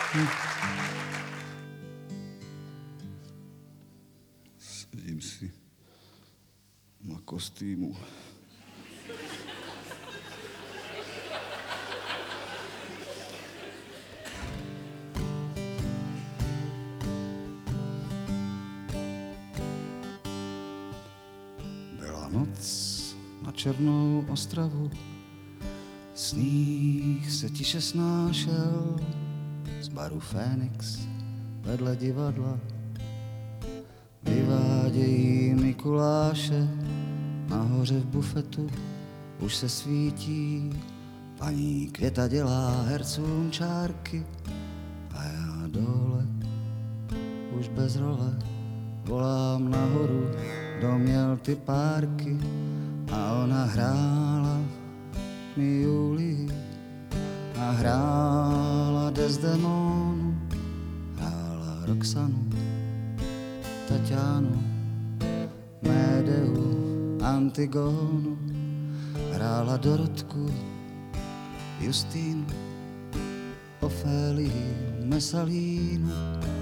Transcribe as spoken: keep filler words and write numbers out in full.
Hm. Sedím si na kostýmu. Byla noc na Černou Ostravu, sníh se tiše snášel z baru Fénix vedle divadla. Vyvádějí Mikuláše, nahoře v bufetu už se svítí. Paní Květa dělá hercům čárky a já dole už bez role volám nahoru do Mělty párky a ona hrála mi Julii a hrála Desdemonu, hrála Roxanu, Tatianu, Médeu, Antigonu, hrála Dorotku, Justínu, Ofélii, Mesalínu,